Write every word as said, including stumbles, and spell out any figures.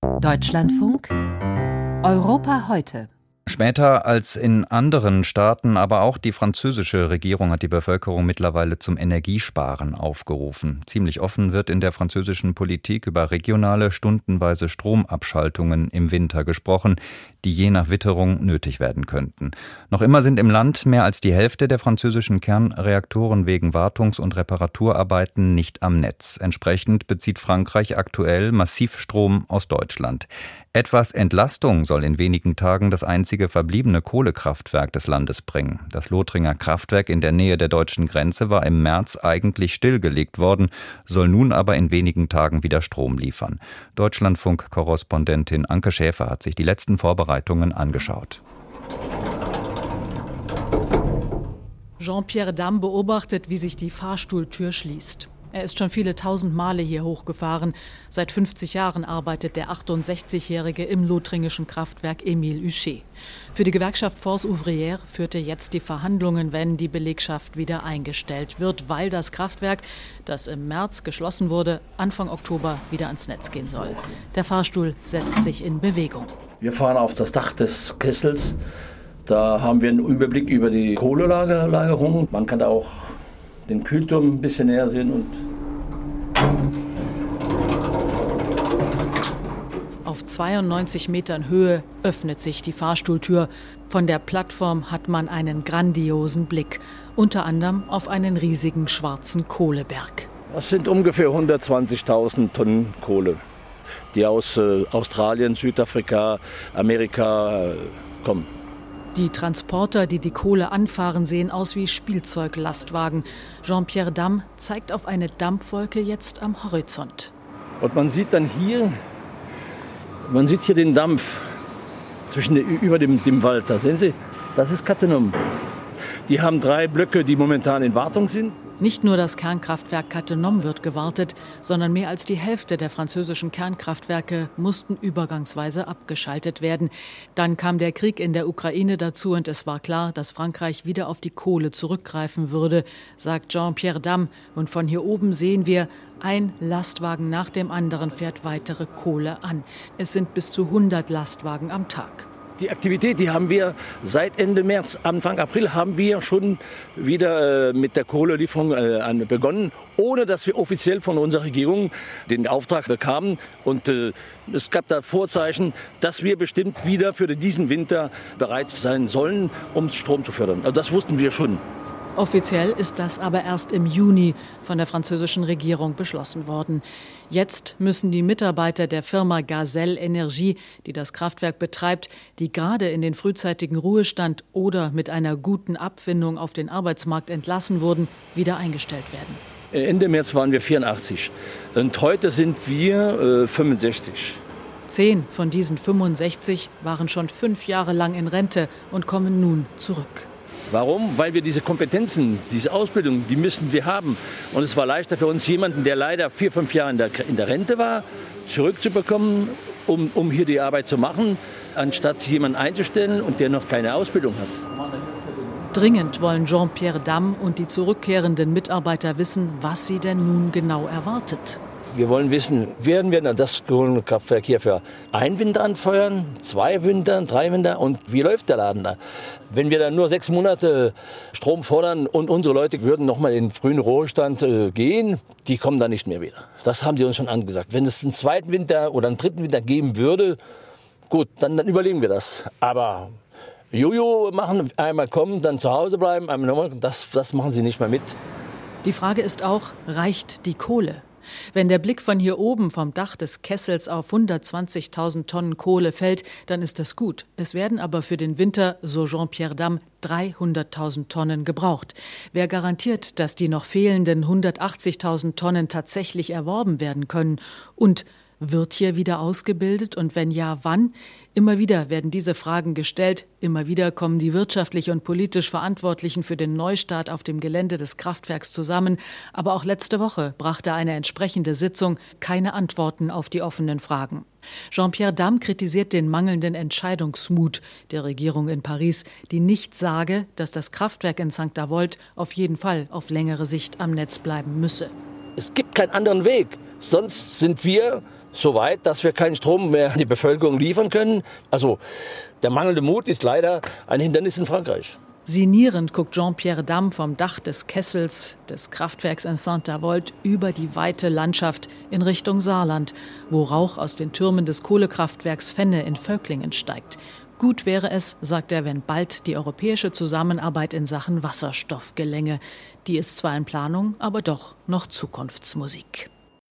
Deutschlandfunk Europa heute. Später als in anderen Staaten, aber auch die französische Regierung hat die Bevölkerung mittlerweile zum Energiesparen aufgerufen. Ziemlich offen wird in der französischen Politik über regionale, stundenweise Stromabschaltungen im Winter gesprochen, die je nach Witterung nötig werden könnten. Noch immer sind im Land mehr als die Hälfte der französischen Kernreaktoren wegen Wartungs- und Reparaturarbeiten nicht am Netz. Entsprechend bezieht Frankreich aktuell massiv Strom aus Deutschland. Etwas Entlastung soll in wenigen Tagen das einzige verbliebene Kohlekraftwerk des Landes bringen. Das Lothringer Kraftwerk in der Nähe der deutschen Grenze war im März eigentlich stillgelegt worden, soll nun aber in wenigen Tagen wieder Strom liefern. Deutschlandfunk-Korrespondentin Anke Schäfer hat sich die letzten Vorbereitungen angeschaut. Jean-Pierre Damm beobachtet, wie sich die Fahrstuhltür schließt. Er ist schon viele tausend Male hier hochgefahren. Seit fünfzig Jahren arbeitet der achtundsechzigjährige im lothringischen Kraftwerk Émile Huchet. Für die Gewerkschaft Force Ouvrière führte jetzt die Verhandlungen, wenn die Belegschaft wieder eingestellt wird, weil das Kraftwerk, das im März geschlossen wurde, Anfang Oktober wieder ans Netz gehen soll. Der Fahrstuhl setzt sich in Bewegung. Wir fahren auf das Dach des Kessels. Da haben wir einen Überblick über die Kohlelagerung. Man kann da auch den Kühlturm ein bisschen näher sehen. Und auf zweiundneunzig Metern Höhe öffnet sich die Fahrstuhltür. Von der Plattform hat man einen grandiosen Blick, unter anderem auf einen riesigen schwarzen Kohleberg. Das sind ungefähr hundertzwanzigtausend Tonnen Kohle, die aus äh, Australien, Südafrika, Amerika äh, kommen. Die Transporter, die die Kohle anfahren, sehen aus wie Spielzeuglastwagen. Jean-Pierre Damm zeigt auf eine Dampfwolke jetzt am Horizont. Und man sieht dann hier, man sieht hier den Dampf zwischen der, über dem, dem Wald. Da sehen Sie, das ist Cattenom. Die haben drei Blöcke, die momentan in Wartung sind. Nicht nur das Kernkraftwerk Cattenom wird gewartet, sondern mehr als die Hälfte der französischen Kernkraftwerke mussten übergangsweise abgeschaltet werden. Dann kam der Krieg in der Ukraine dazu und es war klar, dass Frankreich wieder auf die Kohle zurückgreifen würde, sagt Jean-Pierre Damm. Und von hier oben sehen wir, ein Lastwagen nach dem anderen fährt weitere Kohle an. Es sind bis zu hundert Lastwagen am Tag. Die Aktivität, die haben wir seit Ende März, Anfang April haben wir schon wieder äh, mit der Kohlelieferung äh, begonnen, ohne dass wir offiziell von unserer Regierung den Auftrag bekamen. Und äh, es gab da Vorzeichen, dass wir bestimmt wieder für diesen Winter bereit sein sollen, um Strom zu fördern. Also das wussten wir schon. Offiziell ist das aber erst im Juni von der französischen Regierung beschlossen worden. Jetzt müssen die Mitarbeiter der Firma Gazelle Energie, die das Kraftwerk betreibt, die gerade in den frühzeitigen Ruhestand oder mit einer guten Abfindung auf den Arbeitsmarkt entlassen wurden, wieder eingestellt werden. Ende März waren wir vierundachtzig und heute sind wir äh, fünfundsechzig. Zehn von diesen fünfundsechzig waren schon fünf Jahre lang in Rente und kommen nun zurück. Warum? Weil wir diese Kompetenzen, diese Ausbildung, die müssen wir haben. Und es war leichter für uns, jemanden, der leider vier, fünf Jahre in der, in der Rente war, zurückzubekommen, um, um hier die Arbeit zu machen, anstatt jemanden einzustellen und der noch keine Ausbildung hat. Dringend wollen Jean-Pierre Damm und die zurückkehrenden Mitarbeiter wissen, was sie denn nun genau erwartet. Wir wollen wissen, werden wir das Kohlekraftwerk hier für einen Winter anfeuern, zwei Winter, drei Winter und wie läuft der Laden da? Wenn wir dann nur sechs Monate Strom fordern und unsere Leute würden noch mal in den frühen Ruhestand äh, gehen, die kommen dann nicht mehr wieder. Das haben die uns schon angesagt. Wenn es einen zweiten Winter oder einen dritten Winter geben würde, gut, dann, dann überlegen wir das. Aber Jojo machen, einmal kommen, dann zu Hause bleiben, einmal nochmal, das, das machen sie nicht mehr mit. Die Frage ist auch, reicht die Kohle? Wenn der Blick von hier oben vom Dach des Kessels auf hundertzwanzigtausend Tonnen Kohle fällt, dann ist das gut. Es werden aber für den Winter, so Jean-Pierre Damm, dreihunderttausend Tonnen gebraucht. Wer garantiert, dass die noch fehlenden hundertachtzigtausend Tonnen tatsächlich erworben werden können? Und wird hier wieder ausgebildet und wenn ja, wann? Immer wieder werden diese Fragen gestellt. Immer wieder kommen die wirtschaftlich und politisch Verantwortlichen für den Neustart auf dem Gelände des Kraftwerks zusammen. Aber auch letzte Woche brachte eine entsprechende Sitzung keine Antworten auf die offenen Fragen. Jean-Pierre Damm kritisiert den mangelnden Entscheidungsmut der Regierung in Paris, die nicht sage, dass das Kraftwerk in Sankt Avold auf jeden Fall auf längere Sicht am Netz bleiben müsse. Es gibt keinen anderen Weg. Sonst sind wir so weit, dass wir keinen Strom mehr an die Bevölkerung liefern können. Also der mangelnde Mut ist leider ein Hindernis in Frankreich. Sinnierend guckt Jean-Pierre Damm vom Dach des Kessels des Kraftwerks in Saint-Avold über die weite Landschaft in Richtung Saarland, wo Rauch aus den Türmen des Kohlekraftwerks Fenne in Völklingen steigt. Gut wäre es, sagt er, wenn bald die europäische Zusammenarbeit in Sachen Wasserstoff gelänge. Die ist zwar in Planung, aber doch noch Zukunftsmusik.